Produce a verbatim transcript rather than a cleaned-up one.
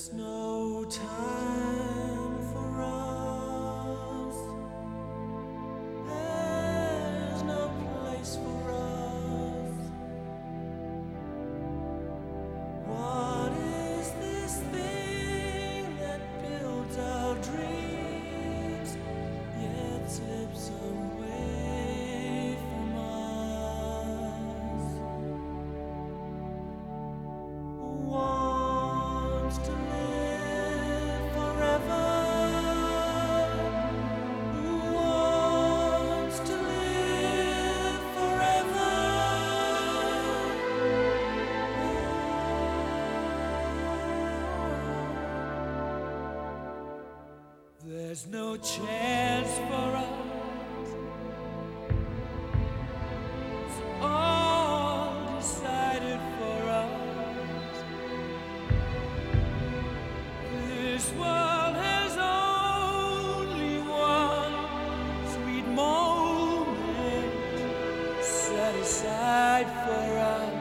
There's no time for us. There's no place for us. What is this thing that builds our dreams yet slips away from us? Wants to live forever. Who wants to live forever? There's no chance for us. It's all decided for us. This world has only one sweet moment set aside for us.